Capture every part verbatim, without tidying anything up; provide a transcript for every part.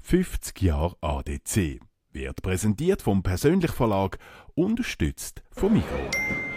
fünfzig Jahre A D C. Wird präsentiert vom Persönlich Verlag, unterstützt vom Migros.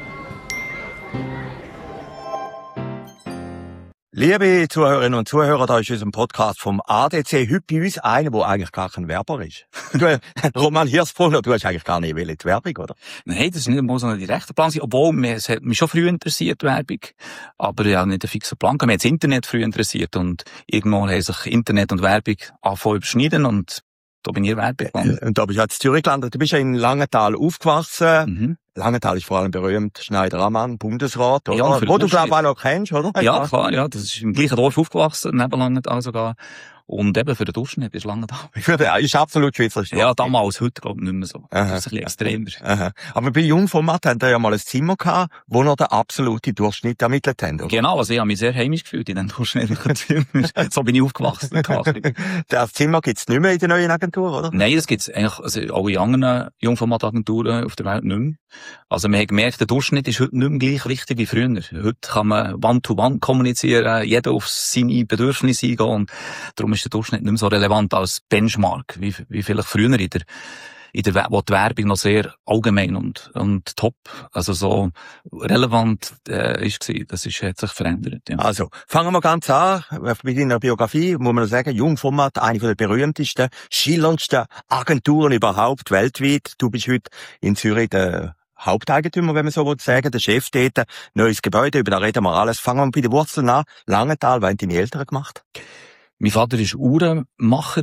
Liebe Zuhörerinnen und Zuhörer, da ist unser Podcast vom A D C. Heute bei uns einer, der eigentlich gar kein Werber ist. Du, Roman Hirsbrunner, du hast eigentlich gar nicht in die Werbung, oder? Nein, das ist nicht mal so ein direkter Plan, obwohl mir, es hat mich schon früh interessiert, Werbung. Aber ja, nicht einen fixen Plan. Mir hat das Internet früh interessiert und irgendwann haben sich Internet und Werbung angefangen überschneiden und da bin ich Werbung gelandet. Und da bist du ja in Zürich gelandet. Du bist ja in Langenthal aufgewachsen. Mhm. Langenthal ist vor allem berühmt, Schneider-Ammann, Bundesrat, oder? Ja, Wo du, glaube ich, auch noch kennst, oder? Ja, klar, ja. Das ist im gleichen Dorf aufgewachsen, neben Langenthal sogar. Und eben für den Durchschnitt ist Langenthal. Für den, ist absolut schweizerisch. Ja, damals, heute, glaube ich, nicht mehr so. Aha. Das ist ein bisschen extremer. Aha. Aber bei Jungformat haben wir ja mal ein Zimmer gehabt, wo noch der absolute Durchschnitt ermittelt haben, oder? Genau, also ich habe mich sehr heimisch gefühlt in den durchschnittlichen Zimmern. So bin ich aufgewachsen. Das Zimmer gibt's nicht mehr in der neuen Agentur, oder? Nein, das gibt's eigentlich, also alle anderen Jungformatagenturen auf der Welt nicht mehr. Also man hat gemerkt, der Durchschnitt ist heute nicht mehr gleich wichtig wie früher. Heute kann man One-to-One kommunizieren, jeder auf seine Bedürfnisse eingehen und darum ist der Durchschnitt nicht mehr so relevant als Benchmark, wie, wie vielleicht früher in der, in der, wo die Werbung noch sehr allgemein und, und top, also so relevant, äh, ist gewesen. Das ist, hat sich verändert, ja. Also, fangen wir ganz an. Bei deiner Biografie muss man sagen, Jungformat, eine der berühmtesten, schillerndsten Agenturen überhaupt weltweit. Du bist heute in Zürich der Haupteigentümer, wenn man so will sagen, der Chef dort, neues Gebäude, über da reden wir alles. Fangen wir bei den Wurzeln an. Langenthal, was haben deine Eltern gemacht? Mein Vater war Uhrenmacher.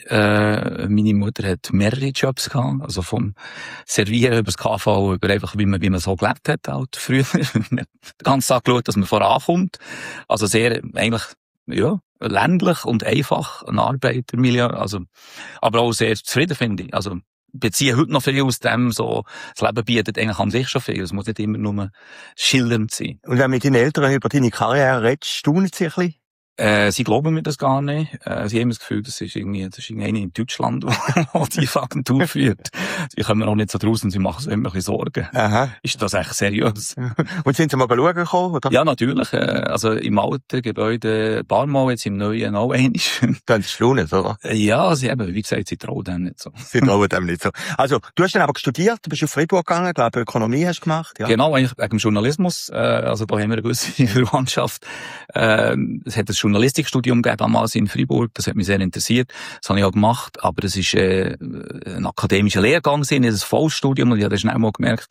Äh, meine Mutter hat mehrere Jobs gehabt. Also vom Servieren über das K V, über einfach, wie man, wie man so gelebt hat, halt früher. Den ganzen Tag geschaut, dass man vorankommt. Also sehr, eigentlich, ja, ländlich und einfach, ein Arbeitermilieu. Also, aber auch sehr zufrieden, finde ich. Also, beziehe heute noch viel aus dem, so, das Leben bietet eigentlich an sich schon viel. Es muss nicht immer nur schildernd sein. Und wenn du mit deinen Eltern über deine Karriere redest, staunen sie ein bisschen? Äh, sie glauben mir das gar nicht. Äh, sie haben das Gefühl, das ist irgendwie, das ist irgendwie in Deutschland, wo die Agentur führt. Sie kommen auch nicht so draus und sie machen sich immer ein bisschen Sorgen. Aha. Ist das echt seriös? Und sind sie mal schauen gekommen, oder? Ja, natürlich. Äh, also im alten Gebäude ein paar Mal, jetzt im neuen auch einmal. Dann staunen, oder? Äh, ja, sie eben, wie gesagt, sie trauen dem nicht so. Sie trauen dem nicht so. Also, du hast dann aber studiert, du bist auf Fribourg gegangen, glaube Ökonomie hast du gemacht, ja? Genau, eigentlich wegen dem Journalismus. Äh, also da haben wir eine gewisse Verwandtschaft. Äh, es hat ein Journalistikstudium gegeben damals in Fribourg, das hat mich sehr interessiert, das habe ich auch gemacht, aber es ist äh, ein akademischer Lehrgang, nicht ein Vollstudium, und ich habe dann schnell mal gemerkt,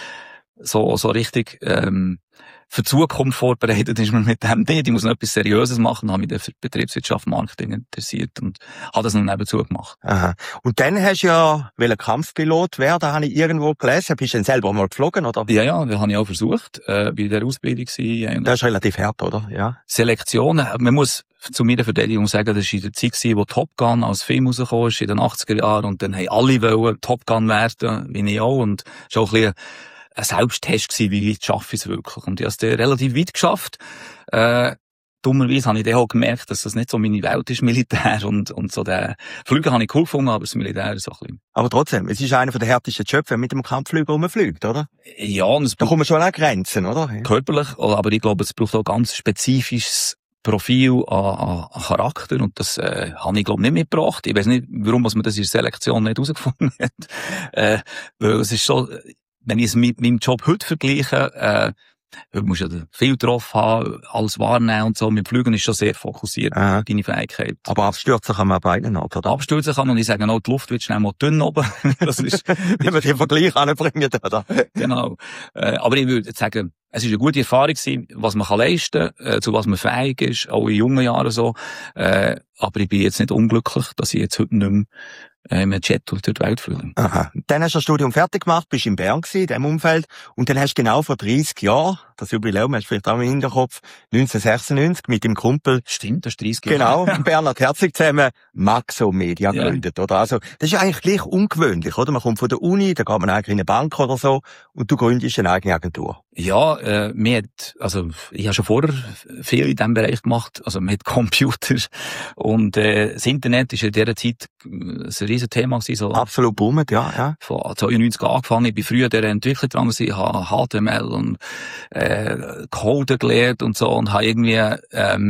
so so richtig ähm, für die Zukunft vorbereitet ist man mit dem nicht. Ich muss noch etwas Seriöses machen, habe mich dann für Betriebswirtschaft, Marketing interessiert und habe das noch nebenzu gemacht. Aha. Und dann hast du ja wollen Kampfpilot werden, habe ich irgendwo gelesen. Bist du denn selber mal geflogen, oder? Ja, ja, das habe ich auch versucht, äh, bei der Ausbildung gewesen. Das ist relativ hart, oder? Ja. Selektionen, man muss zu meiner Verteidigung sagen, das war in der Zeit, wo Top Gun als Film rausgekommen ist, in den achtziger Jahren, und dann haben alle wollen Top Gun werden, wie ich auch, und es war auch ein bisschen ein Selbsttest gewesen, wie weit schaffe ich es wirklich. Und ich habe es dann relativ weit geschafft. Äh, dummerweise habe ich dann auch gemerkt, dass das nicht so meine Welt ist, Militär, und, und so der Flüge habe ich cool gefunden, aber das Militär ist so ein bisschen. Aber trotzdem, es ist einer der härtesten Jobs, wenn man mit dem Kampfflüger rumfliegt, oder? Ja, und es da kommen schon an Grenzen, oder? Körperlich, aber ich glaube, es braucht auch ganz spezifisches Profil an, an Charakter, und das äh, habe ich, glaube ich, nicht mitgebracht. Ich weiß nicht, warum man das in der Selektion nicht herausgefunden hat. äh, weil es ist so, wenn ich es mit meinem Job heute vergleiche, äh, du musst ja viel drauf haben, alles wahrnehmen und so. Mit Flügen ist schon sehr fokussiert, Aha. deine Fähigkeit. Aber abstürzen kann man beide noch, oder? Abstürzen kann, und ich sage auch, die Luft wird schnell mal dünn oben. Das ist, wenn wir den Vergleich anbringen, oder? Genau. Äh, aber ich würde sagen, es ist eine gute Erfahrung gewesen, was man kann leisten, äh, zu was man fähig ist, auch in jungen Jahren so. Äh, aber ich bin jetzt nicht unglücklich, dass ich jetzt heute nicht mehr äh, im Jet durch die Welt fühle. Aha. Dann hast du das Studium fertig gemacht, bist in Bern gewesen, in diesem Umfeld, und dann hast du genau vor dreissig Jahren, das Jubiläum hast du vielleicht auch im Hinterkopf, neunzehnhundertsechsundneunzig mit dem Kumpel. Stimmt, das ist dreissig Jahre. Genau, Bernhard Herzig zusammen Maxo Media Ja. gegründet, oder? Also, das ist ja eigentlich gleich ungewöhnlich, oder? Man kommt von der Uni, da geht man eigentlich in eine Bank oder so, und du gründest eine eigene Agentur. Ja, äh, mir hat, also, ich habe schon vorher viel in diesem Bereich gemacht, also mit Computer, und äh, das Internet ist in dieser Zeit ein riesen Thema gewesen, so. Absolut boomend, ja, ja. Von zweiundneunzig angefangen, ich bin früher der Entwickler dran gewesen, habe H T M L und äh, Code gelernt und so, und habe irgendwie ähm,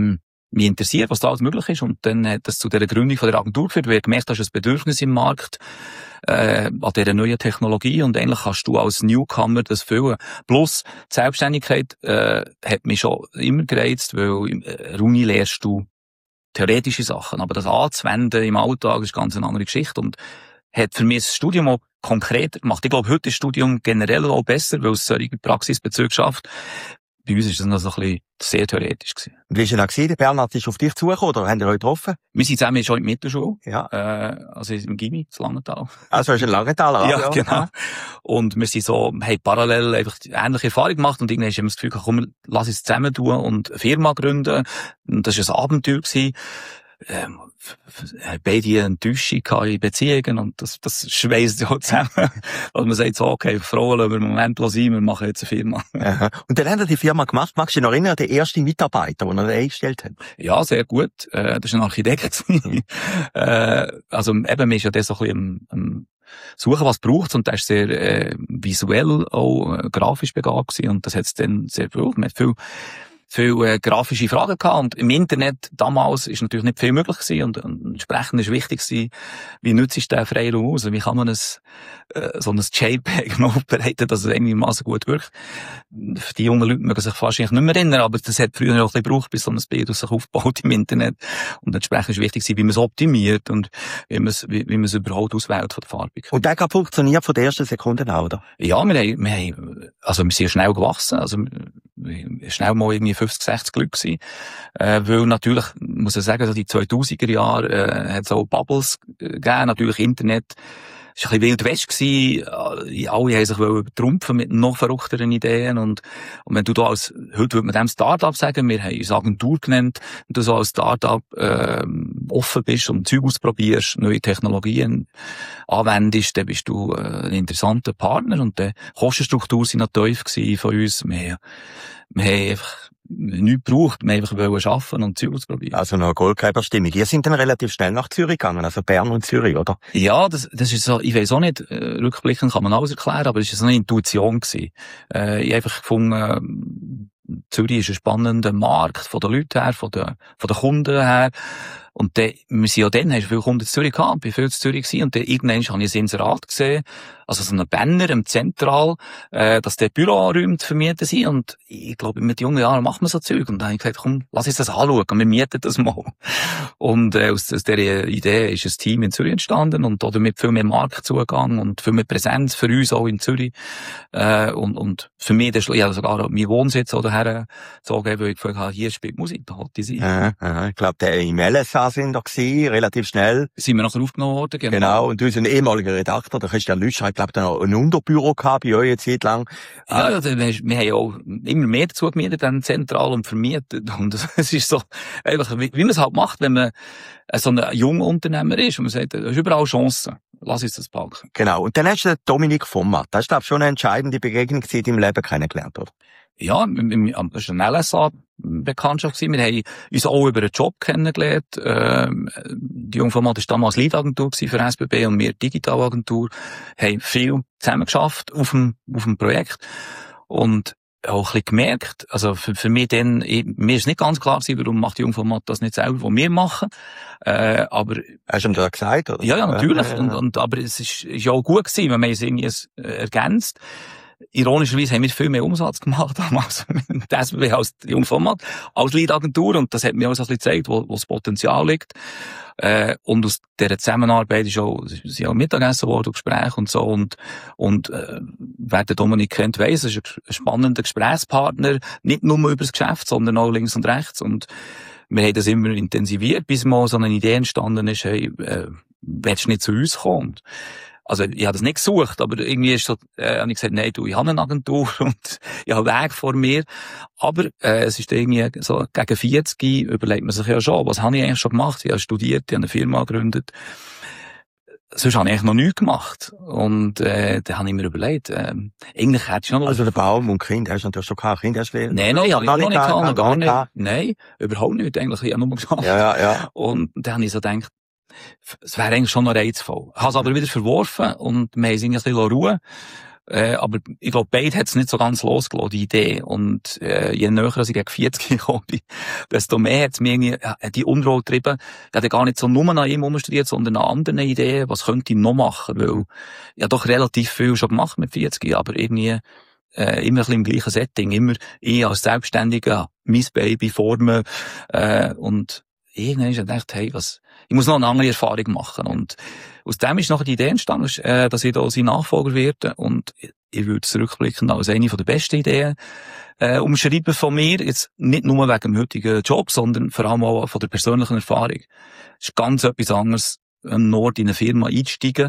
mich interessiert, was da alles möglich ist. Und dann hat das zu dieser Gründung von der Agentur geführt, weil ich gemerkt habe, dass ein Bedürfnis im Markt äh, an dieser neuen Technologie, und eigentlich kannst du als Newcomer das füllen. Plus, die Selbstständigkeit äh, hat mich schon immer gereizt, weil in der Uni lernst du theoretische Sachen, aber das anzuwenden im Alltag ist ganz eine andere Geschichte und hat für mich das Studium auch konkreter gemacht. Ich glaube, heute ist das Studium generell auch besser, weil es solche Praxisbezüge schafft. Bei uns ist das noch so ein bisschen sehr theoretisch gewesen. Und wie war denn gewesen? Der Bernhard ist auf dich zugekommen, oder haben ihr euch getroffen? Wir sind zusammen schon in der Mittelschule. Ja. Äh, also im Gimmi, in Langenthal. Also, ist ein Langenthaler. Ja, genau. Und wir sind so, haben parallel einfach ähnliche Erfahrungen gemacht und irgendwann haben wir das Gefühl, komm, lass uns zusammen tun und eine Firma gründen. Und das war ein Abenteuer gewesen. Ähm, beide Enttäuschung in Beziehungen und das, das schweißt ja zusammen. Also man sagt so, okay, Frauen lassen wir im Moment sein, wir machen jetzt eine Firma. Aha. Und dann haben wir die Firma gemacht. Magst du dich noch erinnern, der erste Mitarbeiter, den er eingestellt hat? Ja, sehr gut. Äh, das war ein Architekt. äh, also eben, man ist ja das so ein bisschen am, am suchen, was braucht's, und der ist sehr äh, visuell auch äh, grafisch begabt gewesen, und das hat's dann sehr gebraucht. Man hat viel viel äh, grafische Fragen gehabt, und im Internet damals ist natürlich nicht viel möglich gewesen, und, und entsprechend ist wichtig gewesen, wie nutzt ich den Freiraum aus, wie kann man ein, äh, so ein JPEG aufbereiten, dass es einigermaßen gut wirkt. Für die jungen Leute mögen sich wahrscheinlich nicht mehr erinnern, aber das hat früher auch ein bisschen gebraucht, bis so ein Bild sich aufbaut im Internet, und entsprechend ist wichtig gewesen, wie man es optimiert und wie man es, wie, wie man es überhaupt auswählt von der Farbung. Und der hat funktioniert von der ersten Sekunde an, oder? Ja, wir haben, wir haben, also wir sind schnell gewachsen, also schnell mal irgendwie fünfzig, sechzig Leute gewesen. Äh, weil natürlich, muss ich sagen, so die zweitausender Jahre, äh, hat es auch Bubbles gegeben, natürlich Internet. Es war ein bisschen Wild West gewesen. Alle haben sich übertrumpfen mit noch verrückteren Ideen. Und, und wenn du da als, heute würde man dem Start-up sagen, wir haben uns Agentur genannt, und du so als Start-up, äh, offen bist und Zeug ausprobierst, neue Technologien anwendest, dann bist du äh, ein interessanter Partner. Und die Kostenstruktur sind noch tief gewesen von uns. Wir, wir haben einfach nichts gebraucht, wir einfach wollen arbeiten und Zeug ausprobieren. Also eine Goldgräberstimmung. Ihr seid dann relativ schnell nach Zürich gegangen, also Bern und Zürich, oder? Ja, das, das ist so, ich weiss auch nicht, äh, rückblickend kann man alles erklären, aber es war so eine Intuition gewesen. Äh, ich habe einfach gefunden, äh, Zürich ist ein spannender Markt von den Leuten her, von den, von den Kunden her. Und dann, wir sind ja dann, hast du viele Kunden in Zürich gehabt, bin viel in Zürich gewesen, und dann irgendwann habe ich ein Inserat gesehen, also so einen Banner im Zentral, äh, dass der Büroräume zu vermieten sind, und ich glaube, mit jungen Jahren macht man so Zeug, und dann habe ich gesagt, komm, lass uns das anschauen, wir mieten das mal. Und äh, aus, aus dieser Idee ist ein Team in Zürich entstanden, und damit viel mehr Marktzugang und viel mehr Präsenz für uns auch in Zürich, äh, und, und für mich, das, ich habe sogar meinen Wohnsitz auch daher gezogen, weil ich gefragt habe, hier spielt Musik, da halt die sein. Ja, ja, ich glaube, der im L S A sind da gewesen, relativ schnell. Sind wir nachher aufgenommen worden, genau. Genau, und unser ehemaliger Redakteur, der Christian Lüscher, ich glaube, der noch ein Unterbüro gehabt bei euch eine Zeit lang. Ja, also, wir, wir haben ja auch immer mehr dazu gemietet, dann zentral und vermietet. Und es ist so, einfach, wie, wie man es halt macht, wenn man so ein junger Unternehmer ist, und man sagt, da ist überall Chancen. Lass uns das packen. Genau. Und dann hast du den Dominik Vommat. Das ist, glaube ich, schon eine entscheidende Begegnung in deinem Leben kennengelernt, oder? Ja, das war eine L S A-Bekanntschaft. Wir haben uns auch über einen Job kennengelernt. Ähm, die Jungformat war damals Lead-Agentur für S B B und wir Digitalagentur. Haben viel zusammen geschafft auf dem, auf dem Projekt. Und auch ein bisschen gemerkt, also für, für mich dann, ich, mir ist nicht ganz klar gewesen, warum macht die Jungformat das nicht selber, was wir machen. Äh, aber. Hast du ihm das gesagt, oder? Ja, ja, natürlich. Ja, ja, ja. Und, und, aber es ist, ist ja auch gut gewesen, wenn man es irgendwie ergänzt. Ironischerweise haben wir viel mehr Umsatz gemacht damals mit S B B als Jungformat, als Lead-Agentur, und das hat mir auch so ein bisschen gezeigt, wo, wo das Potenzial liegt. Äh, und aus dieser Zusammenarbeit ist auch, sind auch Mittagessen worden, Gespräche und so, und, und, äh, wer den Dominik kennt, weiss, er ist ein spannender Gesprächspartner, nicht nur über das Geschäft, sondern auch links und rechts, und wir haben das immer intensiviert, bis mal so eine Idee entstanden ist, hey, äh, willst du nicht zu uns kommen? Also, ich habe das nicht gesucht, aber irgendwie ist so, äh, habe ich gesagt, nein, du, ich habe eine Agentur und ich habe einen Weg vor mir. Aber, äh, es ist irgendwie so, gegen vierzig überlegt man sich ja schon, was habe ich eigentlich schon gemacht? Ich habe studiert, ich habe eine Firma gegründet. Sonst habe ich eigentlich noch nichts gemacht. Und, äh, dann habe ich mir überlegt, äh, eigentlich hätte ich noch... Also, der Baum und Kind, hast du natürlich schon kein Kind, hast du Nein, nein, habe ich noch nicht gehabt, noch gar nicht. Nein, überhaupt nicht, eigentlich, ich habe nur geschafft. Ja, ja, ja. Und dann habe ich so gedacht, es wäre eigentlich schon noch reizvoll. Ich habe es aber wieder verworfen und wir haben es ein bisschen Ruhe. Äh, aber ich glaube, beide hat es nicht so ganz losgelassen, die Idee. Und äh, je näher ich gegen vierzig gekommen bin, desto mehr hat es mir irgendwie, äh, die Unruhe getrieben. Ich hatte gar nicht so nur an ihm umstudiert, sondern an anderen Ideen, was könnte ich noch machen, weil ich habe doch relativ viel schon gemacht mit vierzig, aber irgendwie äh, immer ein bisschen im gleichen Setting, immer ich als Selbstständiger, mein Baby formen äh, und irgendwann habe ich gedacht, hey, was, ich muss noch eine andere Erfahrung machen. Und aus dem ist nachher die Idee entstanden, äh, dass ich da sein Nachfolger werde. Und ich würde es rückblickend als eine der besten Ideen äh, umschreiben von mir. Jetzt nicht nur wegen dem heutigen Job, sondern vor allem auch von der persönlichen Erfahrung. Es ist ganz etwas anderes, im Nord in eine Firma einzusteigen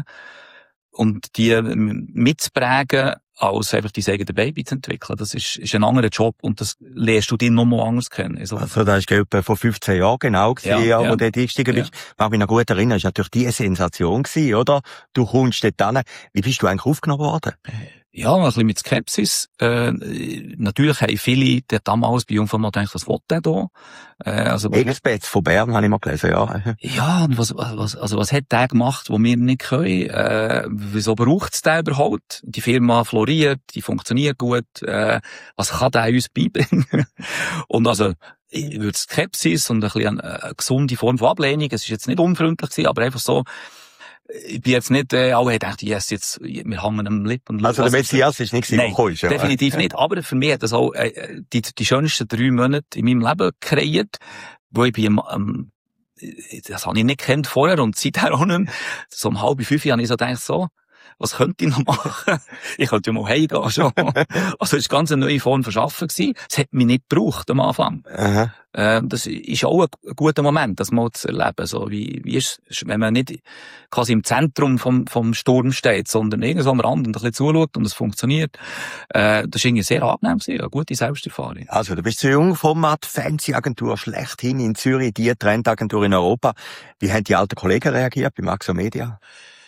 und die mitzuprägen, als einfach dein eigenes Baby zu entwickeln. Das ist, ist ein anderer Job und das lernst du dich nochmal anders kennen. Also, also das war etwa vor fünfzehn Jahren genau, gewesen, ja, ja, wo du dort eingestiegen bist. Ja. Mag mich noch gut erinnern, das war natürlich die Sensation gewesen, oder? Du kommst dort hin. Wie bist du eigentlich aufgenommen worden? Ja, ein bisschen mit Skepsis. Äh, natürlich haben viele der damals bei Jungformat gedacht, was will der da? Äh, also, Egelsbetz von Bern, habe ich mal gelesen, ja. Ja, und was, was, also was hat der gemacht, was wir nicht können? Äh, wieso braucht es den überhaupt? Die Firma floriert, die funktioniert gut. Äh, was kann der uns beibringen? Und also, ich würde Skepsis und ein bisschen eine, eine gesunde Form von Ablehnung. Es ist jetzt nicht unfreundlich gewesen, aber einfach so, ich bin jetzt nicht, äh, alle gedacht, yes, jetzt, wir hängen am Lipp und also der Messias ist nicht Nein, gekommen, ja. definitiv nicht. Aber für mich hat das auch, äh, die, die schönsten drei Monate in meinem Leben kreiert, wo ich bin, ähm, das habe ich nicht gekannt vorher und seither auch nicht mehr. So um halb fünf habe ich so gedacht, so, was könnte ich noch machen? Ich könnte ja mal heimgehen schon. Also, es war ganz eine neue Form von Arbeiten gewesen. Es hat mich nicht gebraucht am Anfang. Aha. Äh, das ist auch ein guter Moment, das mal zu erleben. So, wie, wie ist es, wenn man nicht quasi im Zentrum vom, vom Sturm steht, sondern irgendwo am Rand und ein bisschen zuschaut und es funktioniert. Äh, das ist irgendwie sehr angenehm gewesen, eine gute Selbsterfahrung. Also, du bist zu Jungformat, Fancy-Agentur schlechthin in Zürich, die Trendagentur in Europa. Wie haben die alten Kollegen reagiert bei Maxo Media?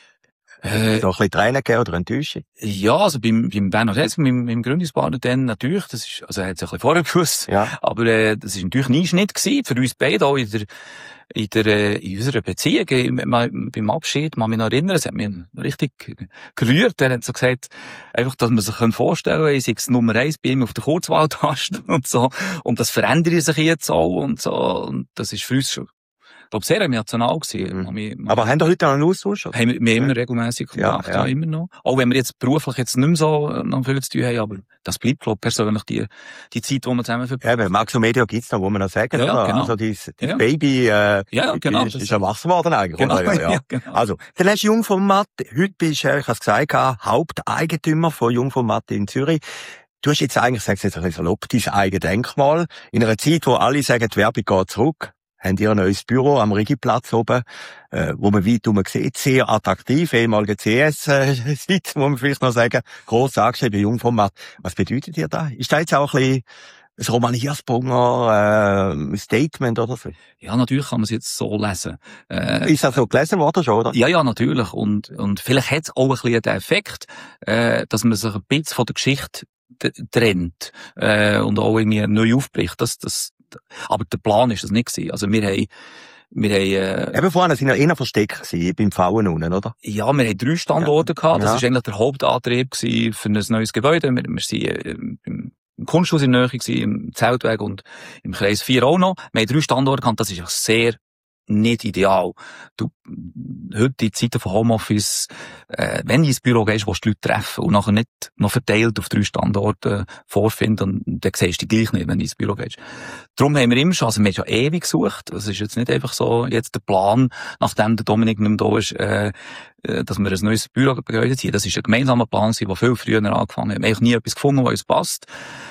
Äh, noch ein bisschen Tränen gegeben oder Enttäuschung? Ja, also beim, beim Bernhard Hess, meinem, meinem Gründungspartner dann natürlich, das ist, also er hat es ein bisschen vorher gewusst, ja. aber äh, das ist natürlich ein Einschnitt gewesen, für uns beide auch in der, in der, äh, in unserer Beziehung. Ich, beim Abschied, kann mich noch erinnern, es hat mich richtig gerührt, er hat so gesagt, einfach, dass man sich vorstellen kann, ich sei Nummer eins bei ihm auf der Kurzwahltaste und so, und das verändert sich jetzt auch und so, und das ist für uns schon, ich glaube, sehr emotional gewesen. Mhm. Wir, aber haben doch heute noch einen Austausch? Haben wir, wir immer regelmässig Kontakt, ja, ja. ja, immer noch. Auch wenn wir jetzt beruflich jetzt nicht mehr so noch viel zu tun haben, aber das bleibt, glaube ich, persönlich die, die Zeit, die wir zusammen verbringen. Ja, Maxo Media gibt's noch, wo man noch sagen, ja, oder? Genau. Also, dein, dein ja. Baby, äh, ja, genau, ist, ist erwachsen worden eigentlich, genau, oder? Ja, ja. ja, genau. Also, dann hast du Jungformat, heute bist du, ich habe es gesagt, Haupteigentümer von Jungformat in Zürich. Du hast jetzt eigentlich, sagst jetzt ein bisschen salopp, dein eigenes Denkmal. In einer Zeit, wo alle sagen, die Werbung geht zurück, haben ihr ein neues Büro am Rigiplatz oben, äh, wo man weit herum sieht, sehr attraktiv, ehemalige C S-Sitz, muss man vielleicht noch sagen, gross angeschrieben, Jungformat. Was bedeutet dir das? Ist das jetzt auch ein bisschen ein Romaniersbunger äh, Statement oder so? Ja, natürlich kann man es jetzt so lesen. Äh, ist das so gelesen worden schon, oder? Ja, ja, natürlich. Und, und vielleicht hat es auch ein bisschen den Effekt, äh, dass man sich ein bisschen von der Geschichte trennt äh, und auch irgendwie neu aufbricht. Das, das, aber der Plan ist das nicht gewesen. Also wir haben, wir haben, äh, eben vorhin sind ja eher versteckt gewesen, beim Pfauen unten, oder? Ja, wir haben drei Standorte ja. gehabt. Das ja. ist eigentlich der Hauptantrieb gewesen für ein neues Gebäude. Wir, wir sind äh, im Kunsthaus in der Nähe gewesen, im Zeltweg und im Kreis vier auch noch. Wir haben drei Standorte gehabt. Das ist auch sehr nicht ideal. Du, heute in Zeiten von Homeoffice, äh, wenn du ins Büro gehst, willst du die Leute treffen und nachher nicht noch verteilt auf drei Standorte vorfinden, und dann siehst du dich gleich nicht, wenn du ins Büro gehst. Darum haben wir immer schon, also wir haben schon ewig gesucht. Es ist jetzt nicht einfach so, jetzt der Plan, nachdem der Dominik nicht mehr da ist, äh, dass wir ein neues Bürogebäude ziehen. Das ist ein gemeinsamer Plan, der viel früher angefangen hat. Wir haben eigentlich nie etwas gefunden, was uns passt.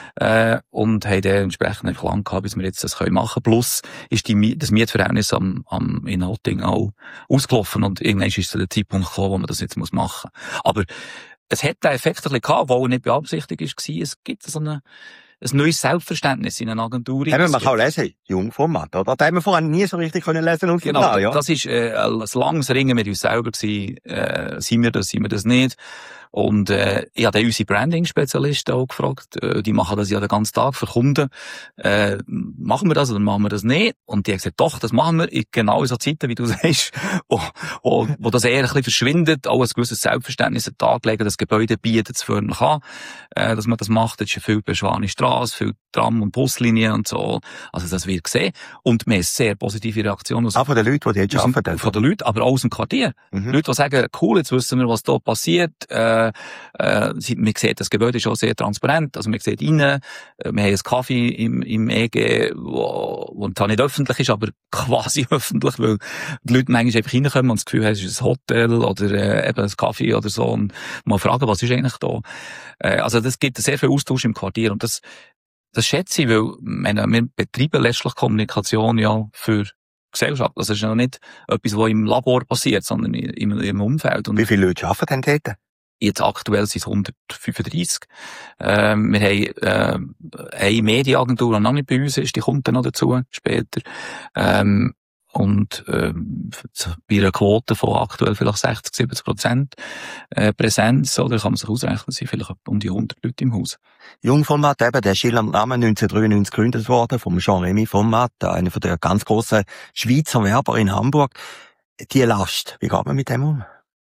Äh, und haben dann entsprechend einfach lang gehabt, bis wir jetzt das können machen. Plus ist die, das Mietverhältnis am, am, in Altingen auch ausgelaufen und irgendwann ist der Zeitpunkt gekommen, wo man das jetzt machen muss. Aber es hat den Effekt ein bisschen gehabt, der nicht beabsichtigt war. Es gibt so eine, ein neues Selbstverständnis in einer Agentur. Eben, man kann lesen, Jungformat, oder? Da haben wir vorher nie so richtig können lesen und genau, klar, ja. Das ist äh, ein langes Ringen mit uns selber gewesen. Äh, sind wir das, sind wir das nicht? Und äh, ich habe dann unsere Branding-Spezialisten auch gefragt, äh, die machen das ja den ganzen Tag für Kunden. Äh, machen wir das oder machen wir das nicht? Und die haben gesagt, doch, das machen wir in genau so Zeiten, wie du sagst, wo, wo, wo das eher ein bisschen verschwindet, auch ein gewisses Selbstverständnis an den Tag legen, das Gebäude bietet es förmlich an, äh, dass man das macht. Es ist ja viel beschwarte Straße, viel Tram- und Buslinien und so. Also das wird gesehen. Und wir haben sehr positive Reaktionen aus, auch von den Leuten, die jetzt aus dem, arbeiten. von den Leuten, aber auch aus dem Quartier. Mhm. Leute, die sagen, cool, jetzt wissen wir, was da passiert. Äh, äh, man sieht, das Gebäude ist auch sehr transparent. Also man sieht rein, äh, wir haben einen Kaffee im, im E G, wo, wo zwar nicht öffentlich ist, aber quasi öffentlich, weil die Leute manchmal einfach reinkommen und das Gefühl haben, es ist ein Hotel oder äh, eben ein Kaffee oder so und mal fragen, was ist eigentlich da? Äh, also das gibt sehr viel Austausch im Quartier und das Das schätze ich, weil meine, wir betreiben letztlich Kommunikation ja für Gesellschaft. Das ist ja nicht etwas, was im Labor passiert, sondern im, im Umfeld. Und wie viele Leute arbeiten denn dort? jetzt aktuell sind es hundertfünfunddreissig. Ähm, wir haben äh, eine Medienagentur, die noch nicht bei uns ist, die kommt dann noch dazu später. Ähm, und ähm, bei einer Quote von aktuell vielleicht sechzig, siebzig Prozent äh, Präsenz, oder kann man sich ausrechnen, sind vielleicht um die hundert Leute im Haus. Jungformat, eben, der Schillernder Name neunzehnhundertdreiundneunzig gegründet worden, vom Jean-Remy Format, einer von der ganz grossen Schweizer Werber in Hamburg. Die Last, wie geht man mit dem um?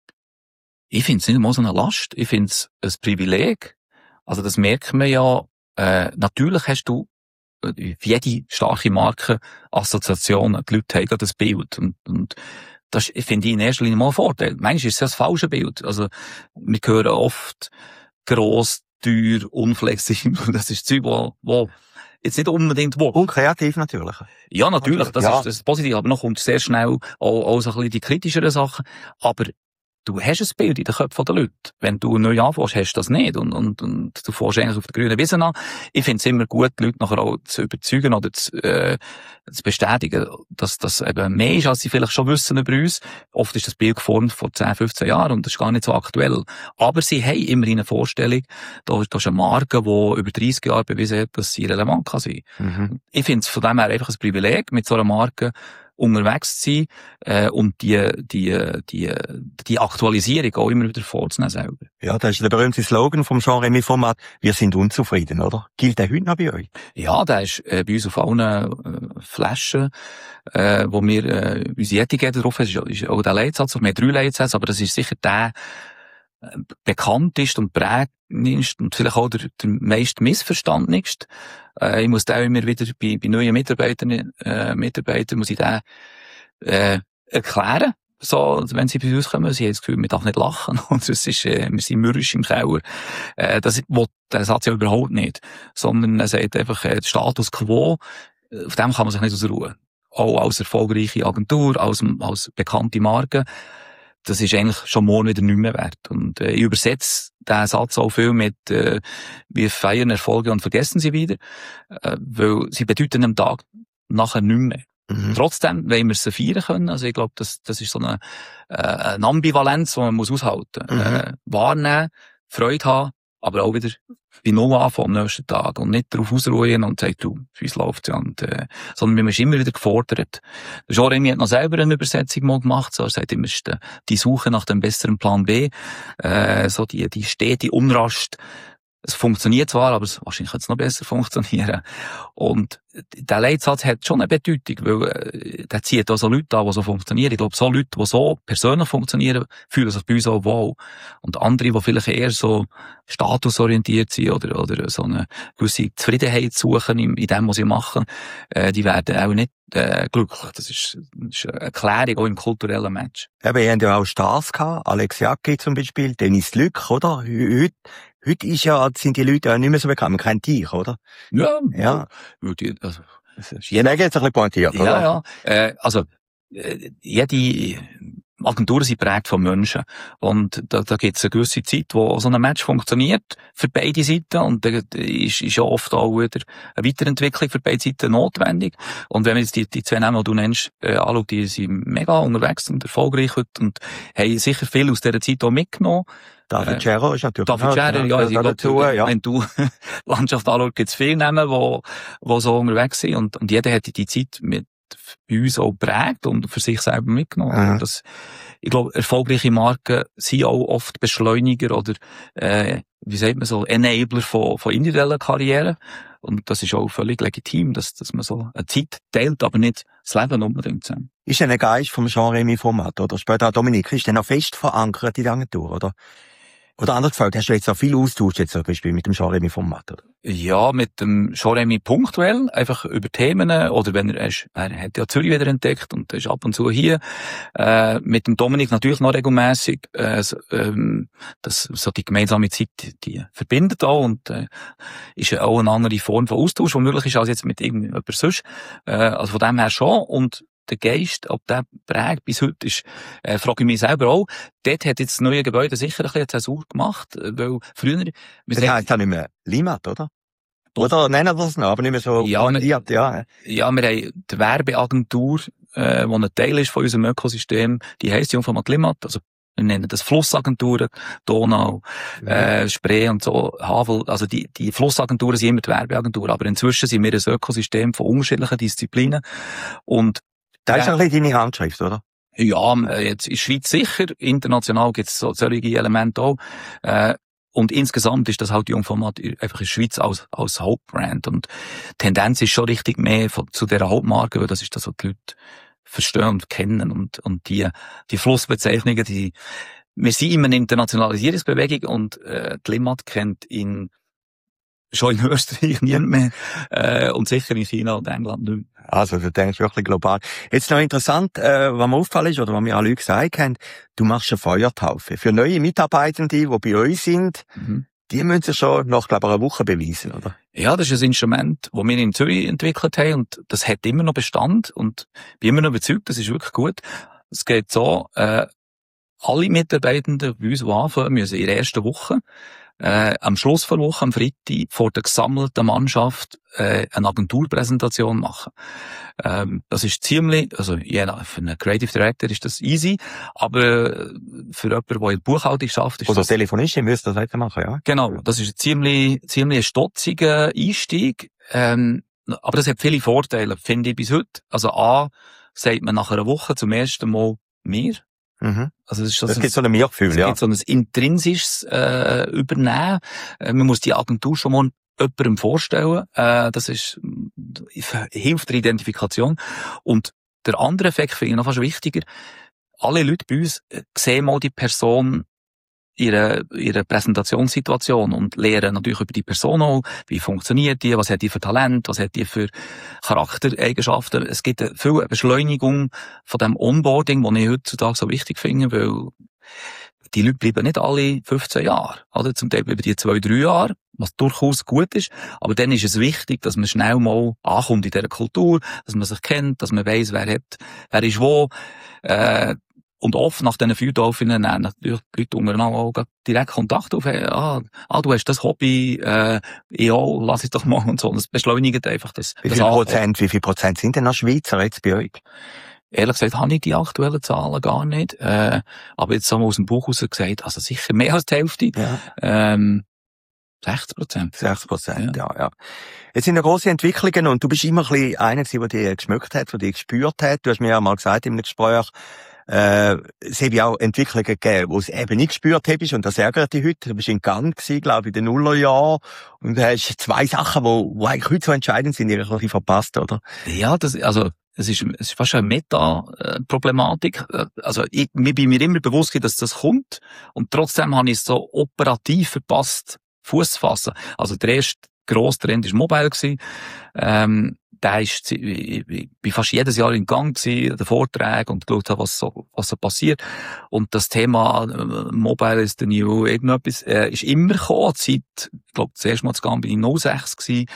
Ich finde es nicht mal so eine Last, ich finde es ein Privileg. Also das merkt man ja, äh, natürlich hast du wie jede starke Marke Assoziationen. Die Leute haben das Bild. Und, und das finde ich in erster Linie mal ein Vorteil. Manchmal ist es ja das falsche Bild. Also, wir hören oft gross, teuer, unflexibel. Das ist Zeug, wo, wo jetzt nicht unbedingt wo. Unkreativ natürlich. Ja, natürlich. Das, ja. Ist, das ist positiv. Aber noch kommt sehr schnell auch, auch so ein bisschen die kritischeren Sachen. Aber du hast ein Bild in den Köpfen der Leute. Wenn du neu anfängst, hast du das nicht. Und, und, und du fängst eigentlich auf der grünen Wiese an. Ich finde es immer gut, die Leute nachher auch zu überzeugen oder zu, äh, zu bestätigen, dass das eben mehr ist, als sie vielleicht schon wissen über uns. Oft ist das Bild geformt vor zehn, fünfzehn Jahren und das ist gar nicht so aktuell. Aber sie haben immerhin eine Vorstellung, da ist eine Marke, die über dreißig Jahre bewiesen hat, dass sie relevant kann sein. Mhm. Ich finde es von dem her einfach ein Privileg, mit so einer Marke unterwegs zu sein, äh, und die, die, die, die Aktualisierung auch immer wieder vorzunehmen selber. Ja, das ist der berühmte Slogan vom Jean-Remy Format. Wir sind unzufrieden, oder? Gilt der heute noch bei euch? Ja, der ist äh, bei uns auf allen äh, Flaschen, äh, wo wir äh, unsere Etikette drauf haben, ist, ist auch der Leitsatz. Wir haben drei Leitsätze, aber das ist sicher der äh, bekannteste und prägendste und vielleicht auch der, der meist missverstandenste. Äh, ich muss den immer wieder bei, bei neuen Mitarbeitern, äh, Mitarbeitern muss ich den äh, erklären. So, wenn sie bei uns kommen, sie haben das Gefühl, man darf nicht lachen. Und das ist, äh, wir sind mürrisch im Keller. Äh, das will der Satz ja überhaupt nicht. Sondern er sagt einfach, äh, der Status quo, auf dem kann man sich nicht ausruhen. Auch als erfolgreiche Agentur, als, als bekannte Marke. Das ist eigentlich schon morgen wieder nicht mehr wert. Und äh, ich übersetze den Satz auch viel mit, äh, wir feiern Erfolge und vergessen sie wieder, äh, weil sie bedeuten am Tag nachher nicht mehr. Mhm. Trotzdem wollen wir sie feiern können. Also ich glaube, das, das ist so eine, äh, eine Ambivalenz, die man muss aushalten muss. Mhm. Äh, wahrnehmen, Freude haben, aber auch wieder bei Null anfangen am nächsten Tag und nicht darauf ausruhen und sagen, du, wie läuft's ja. Und, äh, sondern man ist immer wieder gefordert. Der Jean-Remy hat noch selber eine Übersetzung mal gemacht. So, er sagt immer, ist die Suche nach dem besseren Plan B, äh, so die, die stete Unrast. Es funktioniert zwar, aber es, wahrscheinlich könnte es noch besser funktionieren. Und der Leitsatz hat schon eine Bedeutung, weil äh, der zieht auch so Leute an, die so funktionieren. Ich glaube, so Leute, die so persönlich funktionieren, fühlen sich bei uns auch wohl. Und andere, die vielleicht eher so statusorientiert sind oder, oder so eine gewisse Zufriedenheit suchen in, in dem, was sie machen, äh, die werden auch nicht äh, glücklich. Das ist, das ist eine Erklärung auch im kulturellen Match. Eben, ihr habt ja auch Stars gehabt, Alex Jacki zum Beispiel, Dennis Lück, oder? Heute, heute ist ja, sind die Leute ja nicht mehr so bekannt, man kennt dich, oder? Ja, ja. Würde ich, also, je länger jetzt ein bisschen pointiert, ja, oder? Ja, äh, also, äh, jede Agenturen sind geprägt von Menschen. Und da, da gibt es eine gewisse Zeit, wo so ein Match funktioniert für beide Seiten. Und da ist, ist ja oft auch wieder eine Weiterentwicklung für beide Seiten notwendig. Und wenn man jetzt die, die zwei Namen, die du nennst, äh, anschaut, die sind mega unterwegs und erfolgreich heute und haben sicher viel aus dieser Zeit auch mitgenommen. David Scherrer ist natürlich David Scherrer, ja, also ich glaub, dazu, ja. Wenn du Landschaft anschaust, gibt es viele Namen, die, die so unterwegs sind. Und, und jeder hat die Zeit mit bei uns auch geprägt und für sich selber mitgenommen. Mhm. Das ich glaube, erfolgreiche Marken sind auch oft Beschleuniger oder, äh, wie sagt man so, Enabler von, von individuellen Karrieren. Und das ist auch völlig legitim, dass, dass man so eine Zeit teilt, aber nicht das Leben unbedingt zusammen. Ist denn ein Geist vom Jean-Remy-Format, oder? Später Dominik, ist der noch fest verankert in der Agentur, oder? Oder anders gefragt, hast du jetzt auch viel Austausch jetzt zum Beispiel mit dem Jean-Remy-Format, oder? Ja, mit dem Jean-Remy punktuell, einfach über Themen, oder wenn er, ist, er hat ja Zürich wieder entdeckt und ist ab und zu hier, äh, mit dem Dominik natürlich noch regelmässig, äh, ähm, das, so die gemeinsame Zeit, die, die verbindet auch und, äh, ist ja auch eine andere Form von Austausch, die möglich ist als jetzt mit irgendjemand sonst, äh, also von dem her schon und der Geist, ob der prägt bis heute ist, äh, frage ich mich selber auch. Dort hat jetzt das neue Gebäude sicher ein bisschen Zäsur gemacht, weil früher... Das heisst ja nicht mehr Limat, oder? Oder nennen wir das noch, aber nicht mehr so ja, bandiert, ja. Ja, wir haben die Werbeagentur, äh, die ein Teil ist von unserem Ökosystem, die heisst Jungformat Limat, also wir nennen das Flussagenturen, Donau, mhm. äh, Spree und so, Havel, also die, die Flussagenturen sind immer die Werbeagenturen, aber inzwischen sind wir ein Ökosystem von unterschiedlichen Disziplinen und das ist ein bisschen deine Handschrift, oder? Ja, jetzt in der Schweiz sicher, international gibt es so solche Elemente auch. Äh, und insgesamt ist das halt Jungformat einfach in der Schweiz als, als Hauptbrand. Und die Tendenz ist schon richtig mehr von, zu dieser Hauptmarke, weil das ist das, was die Leute verstehen und kennen. Und, und die, die Flussbezeichnungen, die, wir sind immer eine Internationalisierungsbewegung und äh, die Limat kennt in schon in Österreich niemand mehr, äh, und sicher in China und England nicht mehr. Also, du denkst wirklich global. Jetzt noch interessant, äh, was mir aufgefallen ist, oder was mir alle Leute gesagt haben, du machst eine Feuertaufe. Für neue Mitarbeitende, die bei euch sind, mhm. die müssen sich schon nach, glaube ich, einer Woche beweisen, oder? Ja, das ist ein Instrument, das wir in Zürich entwickelt haben, und das hat immer noch Bestand, und bin immer noch überzeugt, das ist wirklich gut. Es geht so, äh, alle Mitarbeitenden bei uns, die anfangen, müssen in der ersten Woche Äh, am Schluss der Woche, am Freitag, vor der gesammelten Mannschaft äh, eine Agenturpräsentation machen. Ähm, das ist ziemlich, also ja, für einen Creative Director ist das easy, aber für jemanden, der in der Buchhaltung schafft, ist Oder das... Oder Telefonist, ihr müsst das weiter machen, ja? Genau, das ist ein ziemlich, ziemlich stotziger Einstieg, ähm, aber das hat viele Vorteile, finde ich bis heute. Also A, sagt man nach einer Woche zum ersten Mal mehr. Mhm. Also es ist so das ein, gibt so ein Mir-Gefühl, ja. Es gibt so ein intrinsisches äh, Übernehmen. Äh, man muss die Agentur schon mal jemandem vorstellen. Äh, das ist hilft der Identifikation. Und der andere Effekt finde ich noch fast wichtiger. Alle Leute bei uns sehen mal die Person ihre, ihre Präsentationssituation und lernen natürlich über die Person auch, wie funktioniert die, was hat die für Talent, was hat die für Charaktereigenschaften. Es gibt eine viel Beschleunigung von dem Onboarding, was ich heutzutage so wichtig finde, weil die Leute bleiben nicht alle fünfzehn Jahre, oder? Zum Teil über die zwei, drei Jahre, was durchaus gut ist. Aber dann ist es wichtig, dass man schnell mal ankommt in dieser Kultur, dass man sich kennt, dass man weiss, wer hat, wer ist wo, äh, und oft nach diesen Feuertaufen nehmen natürlich die Leute untereinander auch direkt Kontakt auf. Hey, ah, ah, du hast das Hobby, äh, ja, lass es doch mal und so. Das beschleunigt einfach das. Wie das viel Prozent, wie viel Prozent sind denn noch Schweizer jetzt bei euch? Ehrlich gesagt habe ich die aktuellen Zahlen gar nicht. Äh, aber jetzt haben wir aus dem Buch raus gesagt, also sicher mehr als die Hälfte. Ja. Ähm, sechzig Prozent. sechzig Prozent, ja. ja, ja. Jetzt sind ja grosse Entwicklungen und du bist immer ein bisschen einer gewesen, der dich geschmückt hat, der dich gespürt hat. Du hast mir ja mal gesagt in einem Gespräch, Äh, es habe ja auch Entwicklungen gegeben, wo es eben nicht gespürt hast, und das ärgert dich heute. Du bist in Gang gewesen, glaube ich, in den Nullerjahren, und du hast zwei Sachen, wo, wo eigentlich heute so entscheidend sind, die ein bisschen verpasst, oder? Ja, das, also, es ist, es ist fast eine Meta-Problematik. Also, ich, mir bin mir immer bewusst, dass das kommt, und trotzdem habe ich es so operativ verpasst, Fuß zu fassen. Also, der erste grosse Trend war Mobile gewesen. Ähm, Da ist, ich, ich bin fast jedes Jahr in Gang gewesen, den Vorträgen, und geschaut habe, was so, was so passiert. Und das Thema äh, Mobile is the new irgendetwas, äh, ist immer gekommen. Seit, ich glaube, das erste Mal zu Gang bin ich null sechs gewesen.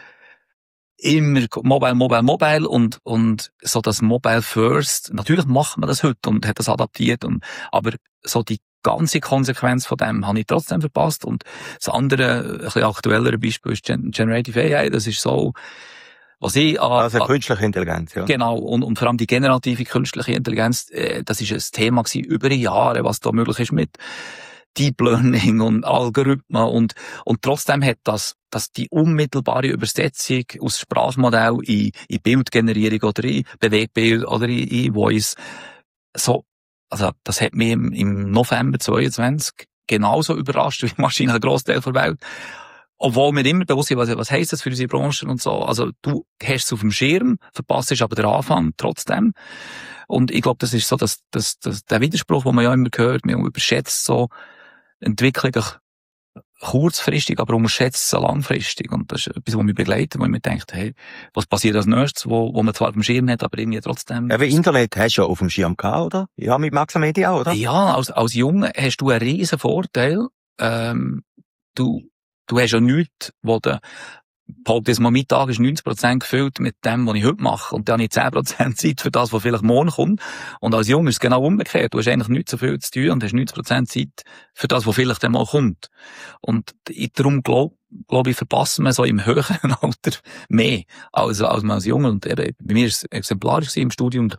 Immer Mobile, Mobile, Mobile, und, und so das Mobile First. Natürlich macht man das heute und hat das adaptiert, und, aber so die ganze Konsequenz von dem habe ich trotzdem verpasst. Und das andere, ein bisschen aktuellere Beispiel ist Gen- Generative A I. Das ist so, was ich, an, also künstliche Intelligenz, ja. Genau, und, und vor allem die generative künstliche Intelligenz, äh, das ist ein Thema gewesen über Jahre, was da möglich ist mit Deep Learning und Algorithmen, und, und trotzdem hat das, dass die unmittelbare Übersetzung aus Sprachmodell in, in Bildgenerierung oder in Bewegbild oder in, in Voice so also, das hat mich im, im November zweiundzwanzig genauso überrascht wie wahrscheinlich ein Grossteil der Welt. Obwohl wir immer bewusst sind, was, was heisst das für unsere Branche und so. Also, du hast es auf dem Schirm, verpasst aber den Anfang trotzdem. Und ich glaube, das ist so, dass, dass, dass der Widerspruch, den man ja immer hört, man überschätzt so Entwicklungen kurzfristig, aber unterschätzt sie langfristig. Und das ist etwas, was mich begleitet, wo ich mir denke, hey, was passiert als nächstes, wo, wo man zwar auf dem Schirm hat, aber irgendwie trotzdem... Ja, wie Internet hast du ja auf dem Schirm gehabt, oder? Ja, mit Maxamedia, oder? Ja, als, als Junge hast du einen riesen Vorteil. Ähm, du, du hast ja nichts, wo du... Behaupte, mein Tag ist neunzig Prozent gefüllt mit dem, was ich heute mache. Und dann habe ich zehn Prozent Zeit für das, was vielleicht morgen kommt. Und als Junge ist es genau umgekehrt. Du hast eigentlich nicht so viel zu tun und hast neunzig Prozent Zeit für das, was vielleicht dann mal kommt. Und ich, darum glaube glaub ich, verpassen wir so im höheren Alter mehr als, als man als Junge. Und eben, bei mir war es exemplarisch im Studium.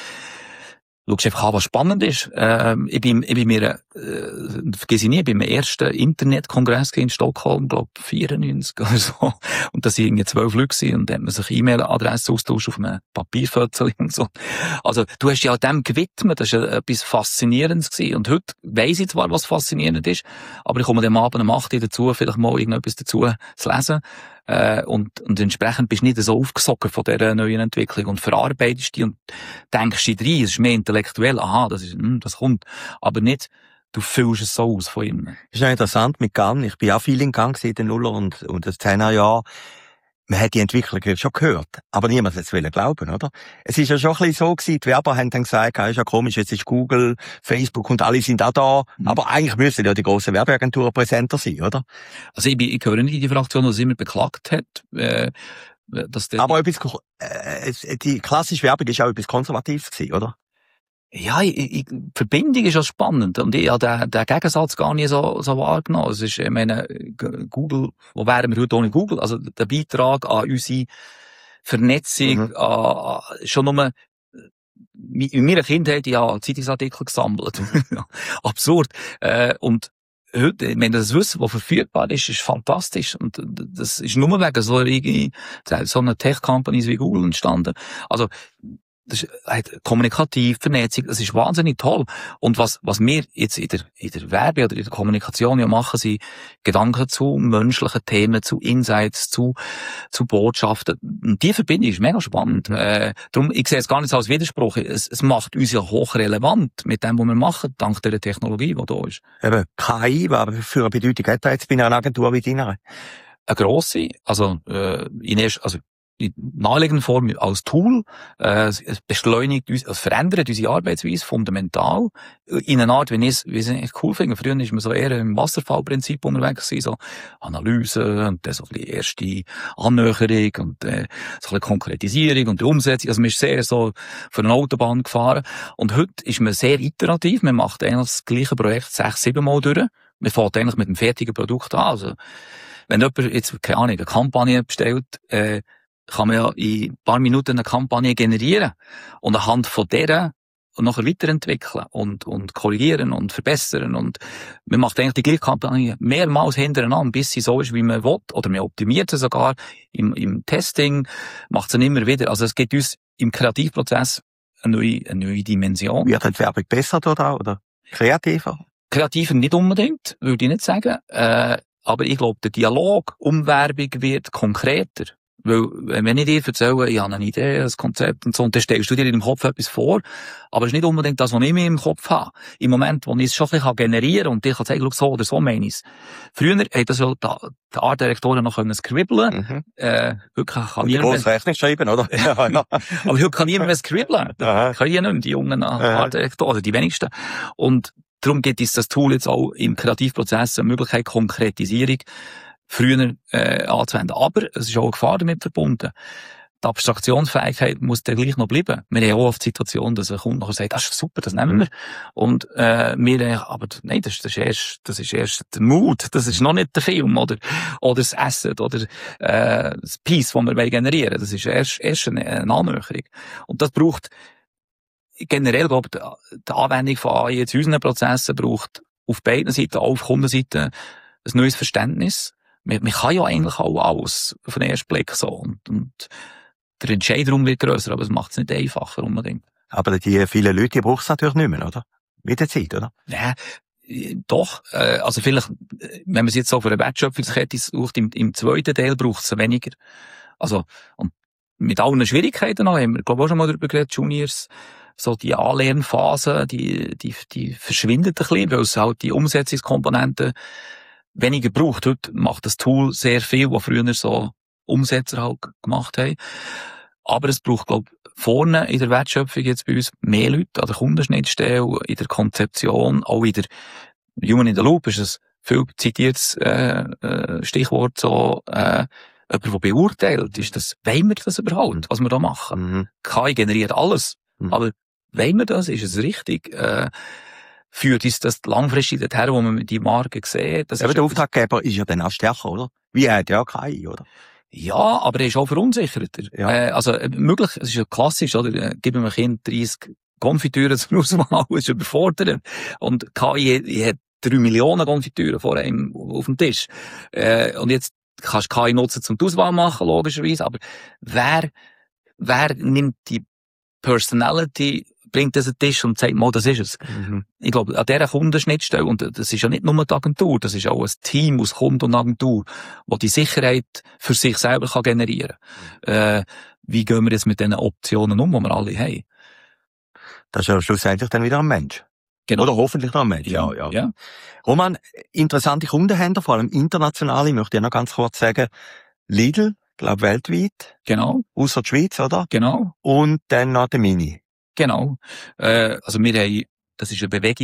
Du schaust einfach an, was spannend ist. Ähm, ich bin, ich bin mir, äh, vergesse ich nie, ich bin beim ersten Internetkongress in Stockholm, glaub, vierundneunzig oder so. Und da sind irgendwie zwölf Leute gewesen, und da hat man sich E-Mail-Adressen austauscht auf einem Papierfoto und so. Also, du hast ja dem gewidmet, das war ja etwas Faszinierendes gewesen. Und heute weiss ich zwar, was faszinierend ist, aber ich komme am Abend um acht Uhr dazu, vielleicht mal irgendetwas dazu zu lesen. Äh, und, und entsprechend bist du nicht so aufgesogen von dieser neuen Entwicklung und verarbeitest die und denkst dich rein, es ist mehr intellektuell, aha, das ist, hm, das kommt, aber nicht, du fühlst es so aus von innen. Das ist ja interessant mit Gun. Ich bin auch viel in Gang in den Nuller und, und den zehner Jahren. Man hat die Entwicklung schon gehört, aber niemand hat es glauben, oder? Es ist ja schon ein bisschen so gewesen, die Werber haben dann gesagt, ist ja komisch, jetzt ist Google, Facebook und alle sind auch da, mhm. aber eigentlich müssen ja die grossen Werbeagenturen präsenter sein, oder? Also ich, bin, ich gehöre nicht in die Fraktion, die es immer beklagt hat, äh, dass der... Aber etwas, äh, die klassische Werbung ist auch etwas Konservatives gewesen, oder? Ja, ich, ich, die Verbindung ist ja spannend. Und ich habe den, den Gegensatz gar nicht so, so wahrgenommen. Es ist, ich meine, Google, wo wären wir heute ohne Google? Also, der Beitrag an unsere Vernetzung, mhm. an, schon nur, in meiner Kindheit, ich habe Zeitungsartikel gesammelt. Absurd. Äh, und heute, ich meine, das Wissen, was verfügbar ist, ist fantastisch. Und das ist nur wegen so, so einer Tech-Companies wie Google entstanden. Also, das ist halt kommunikativ, Vernetzung, das ist wahnsinnig toll. Und was, was wir jetzt in der, in der Werbe oder in der Kommunikation ja machen, sind Gedanken zu menschlichen Themen, zu Insights, zu, zu Botschaften. Und die Verbindung ist mega spannend. Äh, darum, ich sehe es gar nicht als Widerspruch. Es, es macht uns ja hochrelevant mit dem, was wir machen, dank der Technologie, die da ist. Eben, K I, was für eine Bedeutung hat das jetzt bei einer Agentur wie deiner? Eine grosse, also, äh, in erst, also, in naheliegender Form als Tool, äh, es beschleunigt uns, es verändert unsere Arbeitsweise fundamental, in einer Art, wie ich es, wie ich es cool finde. Früher ist man so eher im Wasserfallprinzip unterwegs gewesen, so Analyse und dann so ein bisschen erste Annäherung und äh, so ein bisschen Konkretisierung und die Umsetzung. Also man ist sehr so von einer Autobahn gefahren. Und heute ist man sehr iterativ, man macht eigentlich das gleiche Projekt sechs, sieben Mal durch. Man fährt eigentlich mit dem fertigen Produkt an. Also, wenn jemand jetzt, keine Ahnung, eine Kampagne bestellt, äh, kann man ja in ein paar Minuten eine Kampagne generieren und anhand von der und nachher weiterentwickeln und, und korrigieren und verbessern. Und man macht eigentlich die gleiche Kampagne mehrmals hintereinander, bis sie so ist, wie man will. Oder man optimiert sie sogar im, im Testing, macht sie immer wieder. Also es gibt uns im Kreativprozess eine neue, eine neue Dimension. Wird die Werbung besser da oder kreativer? Kreativer nicht unbedingt, würde ich nicht sagen. Äh, aber ich glaube, der Dialog um Werbung wird konkreter. Weil, wenn ich dir erzähle, ich habe eine Idee, ein Konzept und so, und dann stellst du dir in deinem Kopf etwas vor, aber es ist nicht unbedingt das, was ich mir im Kopf habe. Im Moment, wo ich es schon ein bisschen generieren kann und dir kann sagen, schau, so oder so meine ich es. Früher hat das ja die Artdirektoren noch können scribbeln. Mhm. Äh, heute kann niemand mehr... Rechnung schreiben, oder? Ja, ja. Aber heute kann niemand mehr scribbeln. Das können ja nicht mehr, die jungen Artdirektoren, also die wenigsten. Und darum gibt es das Tool jetzt auch im Kreativprozess eine Möglichkeit, Konkretisierung früher äh, anzuwenden. Aber es ist auch eine Gefahr damit verbunden. Die Abstraktionsfähigkeit muss dann gleich noch bleiben. Wir haben auch oft die Situation, dass ein Kunde nachher sagt, das ist super, das nehmen wir. Und äh, wir äh, aber nein, das, das ist erst, das ist erst der Mood, das ist noch nicht der Film oder oder das Asset oder äh, das Piece, das wir generieren wollen. Das ist erst erst eine, eine Annäherung. Und das braucht generell, glaube ich, die Anwendung von A I jetzt in unseren Prozessen braucht auf beiden Seiten, auch auf Kundenseite, ein neues Verständnis. Man, man kann ja eigentlich auch alles auf den ersten Blick so. Und, und der Entscheidung wird grösser, aber es macht es nicht einfacher unbedingt. Aber die vielen Leute, die brauchen es natürlich nicht mehr, oder? mit der Zeit, oder? Ja, doch, äh, also vielleicht, wenn man es jetzt so für eine Wertschöpfungskette sucht, im, im zweiten Teil braucht es weniger. Also, und mit allen Schwierigkeiten noch, haben wir, glaube ich, auch schon mal darüber geredet, Juniors, so die Anlernphase, die, die, die verschwindet ein bisschen, weil es halt die Umsetzungskomponenten weniger braucht. Heute macht das Tool sehr viel, was früher so Umsetzer halt gemacht haben. Aber es braucht, glaube ich, vorne in der Wertschöpfung jetzt bei uns mehr Leute an der Kundenschnittstelle, in der Konzeption, auch in der Human in the Loop ist ein viel zitiertes äh, äh, Stichwort so, äh, jemand, der beurteilt, ist das, wollen wir das überhaupt, was wir da machen? Mhm. K I generiert alles, Mhm. aber wollen wir das, ist es richtig, äh, führt uns das langfristig dorthin, wo man die Marke sieht? Das Aber ist der etwas- Auftraggeber ist ja dann auch stärker, oder? Wie er hat ja K I, oder? Ja, aber er ist auch verunsicherter. Ja. Äh, also, äh, möglich, es ist ja klassisch, oder? Äh, Geben wir Kind dreißig Konfitüren zum Auswahl, ist überfordert. Und K I hat drei Millionen Konfitüren vor einem auf dem Tisch. Äh, und jetzt kannst du K I nutzen, zum die Auswahl machen, logischerweise. Aber wer, wer nimmt die Personality, bringt das an den Tisch und sagt, mal, das ist es. Mhm. Ich glaube, an dieser Kundenschnittstelle, und das ist ja nicht nur die Agentur, das ist auch ein Team aus Kunden und Agentur, das die Sicherheit für sich selber kann generieren kann. Äh, wie gehen wir jetzt mit diesen Optionen um, die wir alle haben? Das ist ja schlussendlich dann wieder ein Mensch. Genau. Oder hoffentlich noch ein Mensch. Ja, ja. ja. Roman, interessante Kunden haben wir, vor allem internationale, möchte ich noch ganz kurz sagen. Lidl, glaube weltweit, Genau, außer die Schweiz, oder? genau, Und dann noch der Mini. genau. Äh, also wir haben, das ist eine Bewegung,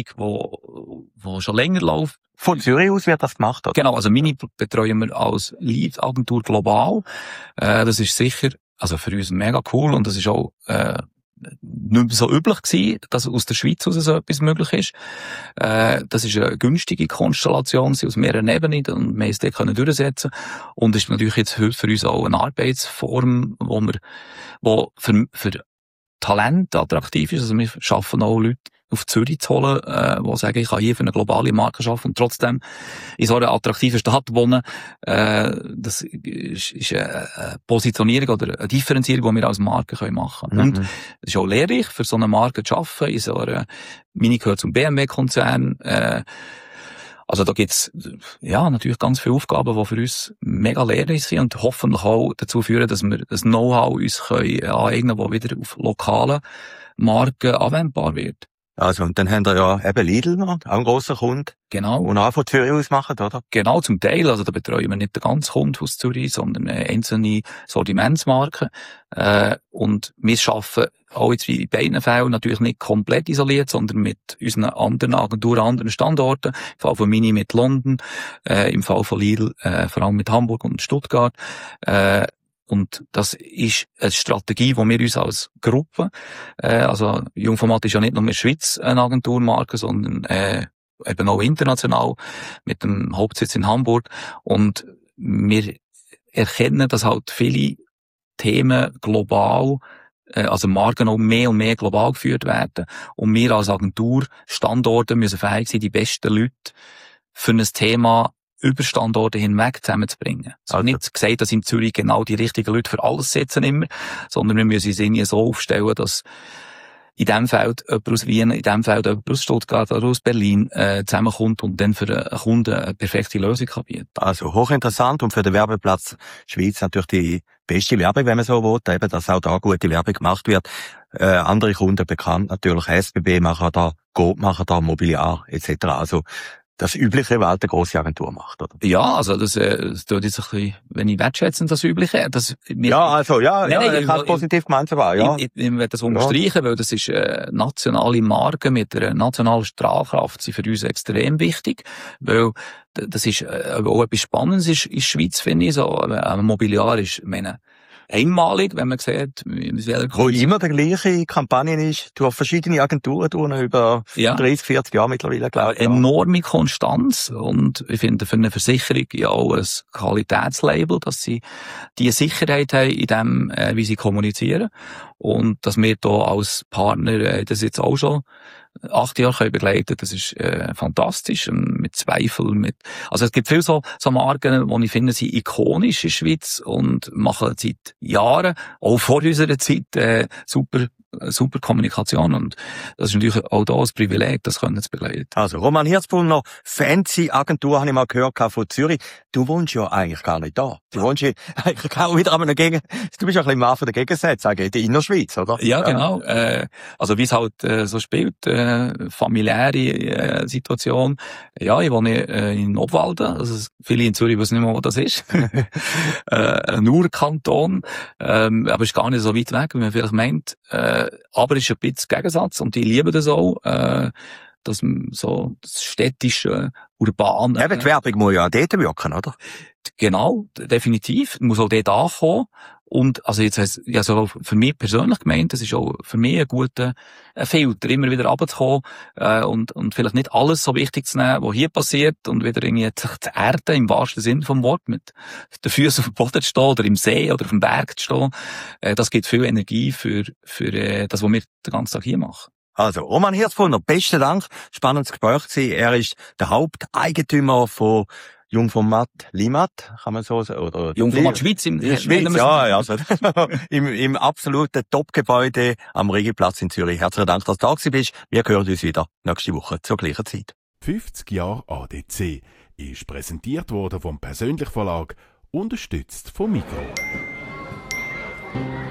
wo, wo schon länger läuft. Von Zürich aus wird das gemacht, oder? Genau, also Mini betreuen wir als Lead-Agentur global. Äh, das ist sicher, also für uns mega cool, und das ist auch äh, nicht mehr so üblich gewesen, dass aus der Schweiz aus so etwas möglich ist. Äh, das ist eine günstige Konstellation, sie aus mehreren Ebenen, und wir es dort können durchsetzen. Und ist natürlich jetzt heute für uns auch eine Arbeitsform, wo wir, wo für, für Talent attraktiv ist. Also wir schaffen auch Leute auf Zürich zu holen, äh, die sagen, ich kann hier für eine globale Marke arbeiten und trotzdem in so einer attraktiven Stadt wohnen. Äh, das ist, ist eine Positionierung oder eine Differenzierung, die wir als Marke können machen können. Mhm. Und es ist auch lehrreich, für so eine Marke zu arbeiten. In so einer, Mini gehört zum B M W-Konzern. Äh, also da gibt's ja natürlich ganz viele Aufgaben, die für uns mega lehrreich sind und hoffentlich auch dazu führen, dass wir das Know-how uns können aneignen können, das wieder auf lokalen Marken anwendbar wird. Also, und dann haben wir ja eben Lidl noch, auch ein grosser Kunde, Genau. und auch von Zürich aus machen, oder? Genau, zum Teil. Also da betreuen wir nicht den ganzen Kunden aus Zürich, sondern äh, einzelne Sortimentsmarken. Äh, und wir arbeiten auch jetzt wie in beiden Fällen natürlich nicht komplett isoliert, sondern mit unseren anderen Agenturen, anderen Standorten. Im Fall von Mini mit London, äh, im Fall von Lidl äh, vor allem mit Hamburg und Stuttgart. Äh, Und das ist eine Strategie, die wir uns als Gruppe, äh, also Jungformat ist ja nicht nur in der Schweiz eine Agenturmarke, sondern äh, eben auch international mit dem Hauptsitz in Hamburg. Und wir erkennen, dass halt viele Themen global, äh, also Marken auch mehr und mehr global geführt werden. Und wir als Agentur Standorte müssen fähig sein, die besten Leute für ein Thema über Standorte hinweg zusammenzubringen. Es wird Also. nicht gesagt, dass in Zürich genau die richtigen Leute für alles sitzen immer, sondern wir müssen uns irgendwie so aufstellen, dass in diesem Feld jemand aus Wien, in diesem Feld jemand aus Stuttgart oder aus Berlin äh, zusammenkommt und dann für einen Kunden eine perfekte Lösung kann bieten. Also, hochinteressant, und für den Werbeplatz Schweiz natürlich die beste Werbung, wenn man so will, eben, dass auch da gute Werbung gemacht wird. Äh, andere Kunden bekannt natürlich, S B B machen da, Coop machen da, Mobiliar et cetera. Also, das Übliche, was eine grosse Agentur macht, oder? Ja, also das, äh, das tut jetzt ein bisschen, wenn ich wertschätzen, das Übliche. Das, wir, Ja, also, ja, Nein, ja, nein, ich habe ich- positiv gemeint sogar, ja. Ich, ich, ich will das unterstreichen, weil das ist äh, nationale Marke mit einer nationalen Strahlkraft, sind für uns extrem wichtig, weil d- das ist äh, auch etwas Spannendes ist in der Schweiz, finde ich, so ein Mobiliar ist, ich meine, einmalig, wenn man sieht, mit welcher Wo immer die gleiche Kampagne ist, durch verschiedene Agenturen tun, über Ja. dreißig, vierzig Jahre mittlerweile, glaube ich. Ja. enorme Konstanz, und ich finde für eine Versicherung ja auch ein Qualitätslabel, dass sie die Sicherheit haben in dem, äh, wie sie kommunizieren, und dass wir da als Partner äh, das jetzt auch schon acht Jahre können begleiten, das ist äh, fantastisch, ähm, mit Zweifel, mit, also es gibt viele so, so Marken, die ich finde, sind ikonisch in der Schweiz und machen seit Jahren, auch vor unserer Zeit, äh, super eine super Kommunikation und das ist natürlich auch da ein Privileg, das können zu begleiten. Also, Roman Hirzbrunner, fancy Agentur, habe ich mal gehört, von Zürich. Du wohnst ja eigentlich gar nicht da. Du wohnst ja eigentlich auch wieder an einer Gegend. Du bist ja ein bisschen Mann von der Gegensätze, sage ich, die Innerschweiz, oder? Ja, genau. Äh, also, wie es halt äh, so spielt, äh, familiäre äh, Situation. Ja, ich wohne äh, in Obwalden. Also, viele in Zürich wissen nicht mehr, wo das ist. äh, ein Urkanton. Ähm, aber ist gar nicht so weit weg, wie man vielleicht meint. Äh, aber ist ein bisschen Gegensatz und ich liebe das auch. Äh, dass man so das städtische, urbane... Eben, die Werbung muss ja dort wirken, oder? Genau, definitiv. Muss auch dort ankommen. Und, also jetzt heisst, ja, so für mich persönlich gemeint, das ist auch für mich ein guter ein Filter, immer wieder runterzukommen, äh, und, und vielleicht nicht alles so wichtig zu nehmen, was hier passiert, und wieder irgendwie zu erden, im wahrsten Sinn vom Wort, mit den Füßen auf dem Boden zu stehen, oder im See, oder auf dem Berg zu stehen. Äh, das gibt viel Energie für, für, äh, das, was wir den ganzen Tag hier machen. Also, Roman Hirzbrunner, besten Dank. Spannendes Gespräch gewesen. Er ist der Haupteigentümer von Jungformat Limmat, kann man so sagen, oder? Jungformat Schweiz im, in Schweiz, ja, ja, also, im, im absoluten Top-Gebäude am Regelplatz in Zürich. Herzlichen Dank, dass du da gewesen bist. Wir hören uns wieder nächste Woche zur gleichen Zeit. fünfzig Jahre A D C ist präsentiert worden vom Persönlich Verlag, unterstützt vom Migros.